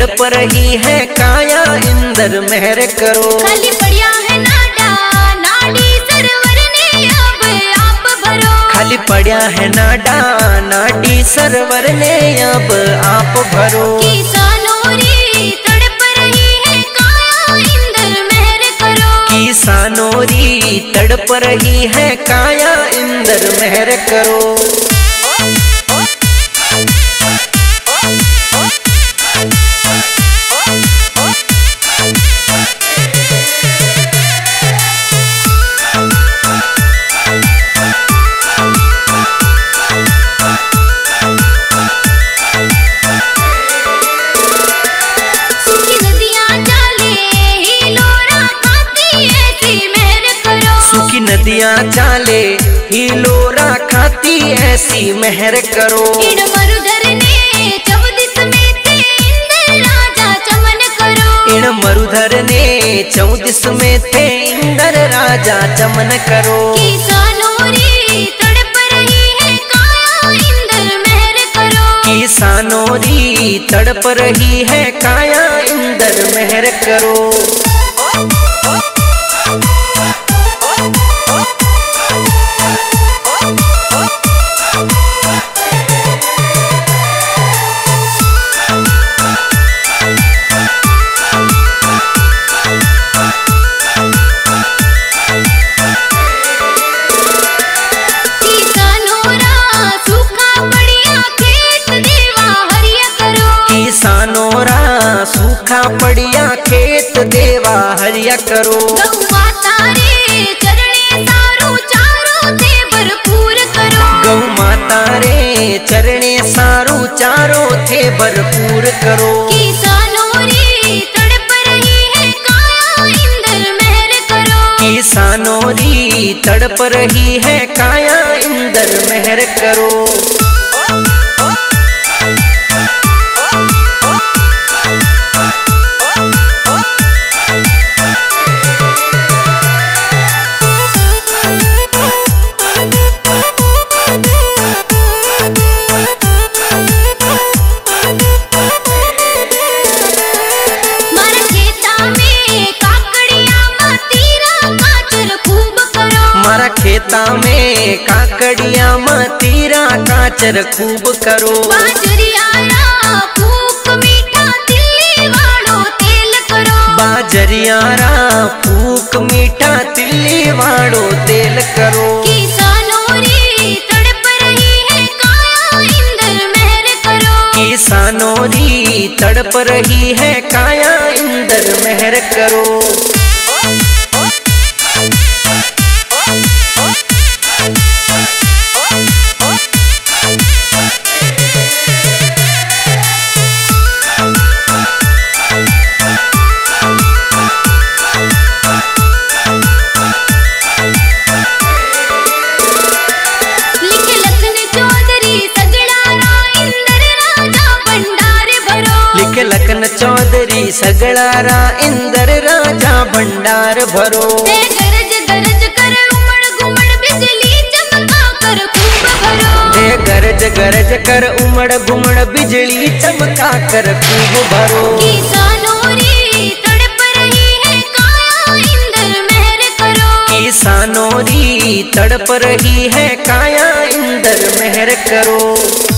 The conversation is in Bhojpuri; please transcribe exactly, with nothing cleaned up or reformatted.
तड़प रही है काया इंदर मेहर करो। खाली पड़िया है नाडा नाडी सरवर ने अब आप भरो। खाली पड़ा है नाडा नाडी सरवर ने अब आप भरो। किसानों री तड़प रही है काया इंदर मेहर करो। किसानों री तड़प रही है काया इंदर मेहर करो। नदियाँ चाले ही लोरा खाती ऐसी मेहर करो। इण मरुधर ने चौदिस में थे इंदर राजा चमन करो। इण मरुधर ने चौदिस में थे इंदर राजा चमन करो। किसानों री तड़प रही है काया इंदर मेहर करो। किसानों री तड़प रही है काया इंदर मेहर करो। सूखा पड़िया खेत देवा हरिया करो। गौ माता रे चरणे सारू चारों थे भरपूर करो। गौ माता रे चरणे सारू चारों थे भरपूर करो। किसानों री तड़प रही है काया इंदर मेहर करो। किसानों री तड़प रही है काया इंदर मेहर करो। खेता में काकड़िया मतीरा काचर खूब करो। बाजरियारा फूक मीठा तिल्ली वालो तेल करो। बाजरियारा फूक मीठा तिल्ली वालो तेल करो। किसानों री तड़प रही है काया इंदर मेहर करो। किसानों री तड़प रही है काया इंदर मेहर करो। लखन चौधरी सगड़ारा इंदर राजा भंडार भरो। दे गरज गरज कर उमड़ घुमड़ बिजली चमका कर खूब भरो। दे गरज गरज कर उमड़ घुमड़ बिजली चमका कर खूब भरो। किसानों री तड़प रही है काया इंदर मेहर करो। किसानों री तड़प रही है काया इंदर मेहर करो।